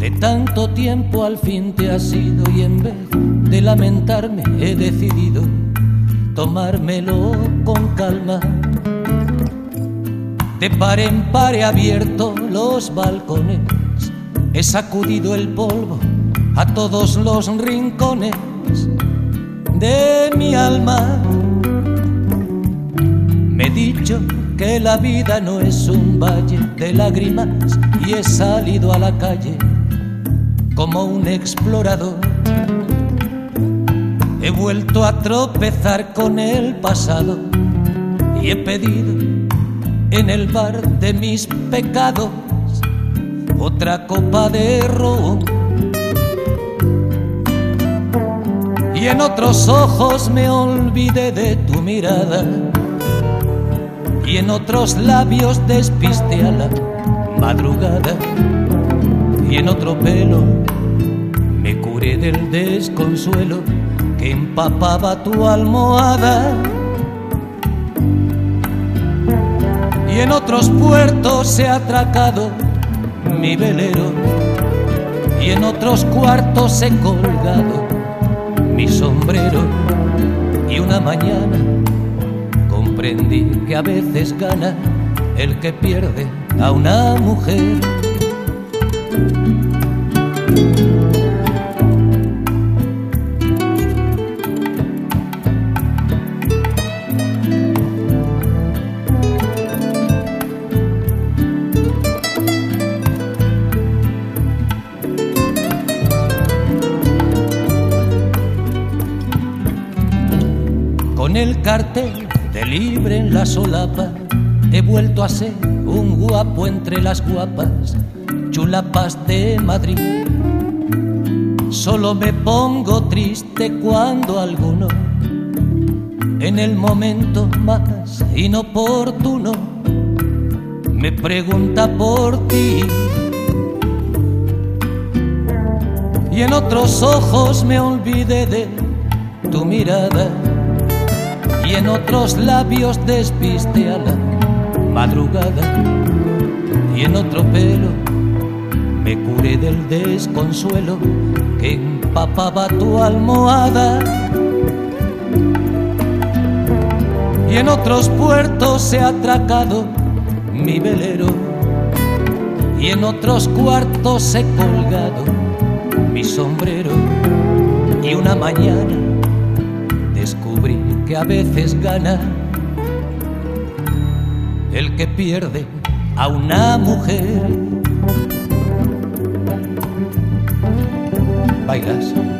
De tanto tiempo al fin te has ido y en vez de lamentarme he decidido tomármelo con calma. De par en par he abierto los balcones, he sacudido el polvo a todos los rincones de mi alma. Me he dicho que la vida no es un valle de lágrimas y he salido a la calle como un explorador. He vuelto a tropezar con el pasado y he pedido en el bar de mis pecados otra copa de ron. Y en otros ojos me olvidé de tu mirada y en otros labios despiste a la madrugada y en otro pelo me curé del desconsuelo que empapaba tu almohada. Y en otros puertos he atracado mi velero y en otros cuartos he colgado mi sombrero. Y una mañana comprendí que a veces gana el que pierde a una mujer. Con el cartel de libre en la solapa he vuelto a ser un guapo entre las guapas chulapas de Madrid. Solo me pongo triste cuando alguno en el momento más inoportuno me pregunta por ti. Y en otros ojos me olvidé de tu mirada y en otros labios despiste a la madrugada y en otro pelo me curé del desconsuelo que empapaba tu almohada. Y en otros puertos he atracado mi velero y en otros cuartos he colgado mi sombrero. Y una mañana descubrí que a veces gana el que pierde a una mujer. ¿Bailas?